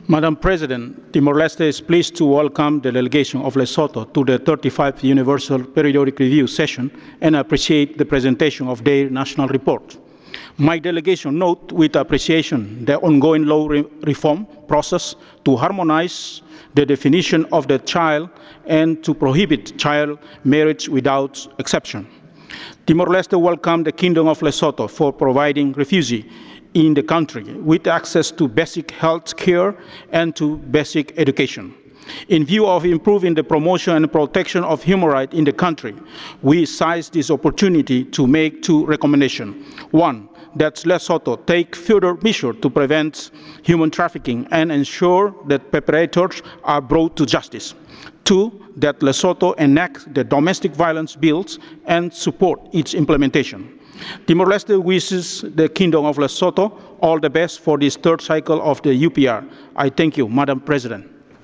Madam President, Timor-Leste is pleased to welcome the delegation of Lesotho to the 35th Universal Periodic Review session and appreciate the presentation of their national report. My delegation notes with appreciation the ongoing law reform process to harmonize the definition of the child and to prohibit child marriage without exception. Timor-Leste welcomed the Kingdom of Lesotho for providing refugees in the country with access to basic health care and to basic education. In view of improving the promotion and protection of human rights in the country, we seize this opportunity to make two recommendations. One, that Lesotho take further measures to prevent human trafficking and ensure that perpetrators are brought to justice. Two, that Lesotho enact the domestic violence bills and support its implementation. Timor-Leste wishes the Kingdom of Lesotho all the best for this third cycle of the UPR. I thank you, Madam President.